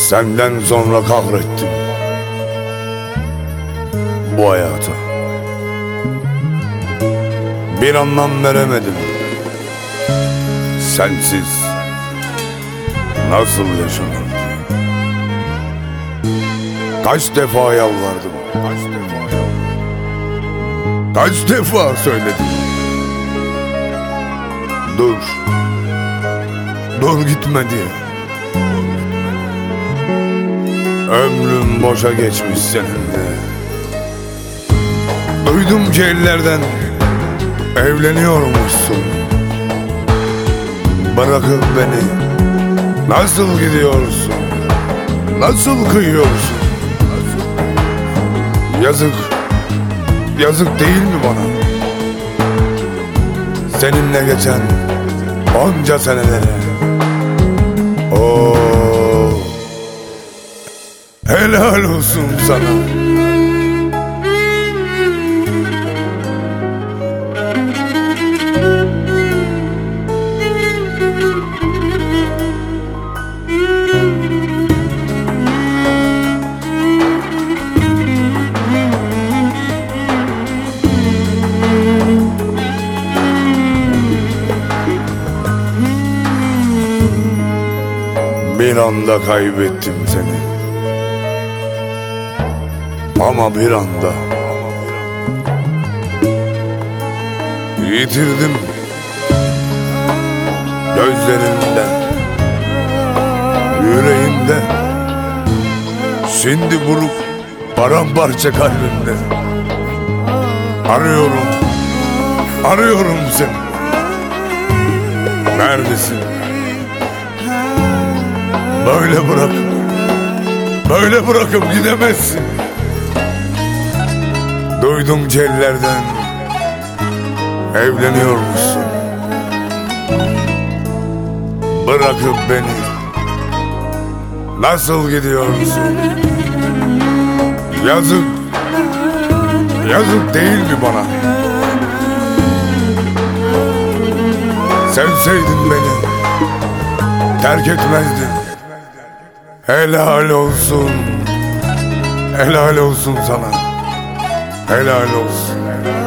Senden sonra kahrettim bu hayata. Bir anlam veremedim. Sensiz nasıl yaşanır? Kaç defa yalvardım, kaç defa söyledim. Dur gitme diye. Ömrüm boşa geçmiş seninle. Duydum ki ellerden evleniyormuşsun. Bırakıp beni nasıl gidiyorsun? Nasıl kıyıyorsun? Yazık değil mi bana? Seninle geçen onca senelere. Helal olsun sana. Bir anda kaybettim seni. Ama bir anda yitirdim. Gözlerimde, yüreğimde, şimdi buruk paramparça kalbimde. Arıyorum seni. Neredesin? Böyle bırakıp gidemezsin. Duydum ki ellerden evleniyormuşsun. Bırakıp beni nasıl gidiyorsun? Yazık değil mi bana? Sevseydin beni terk etmezdin. Helal olsun sana. Helal olsun.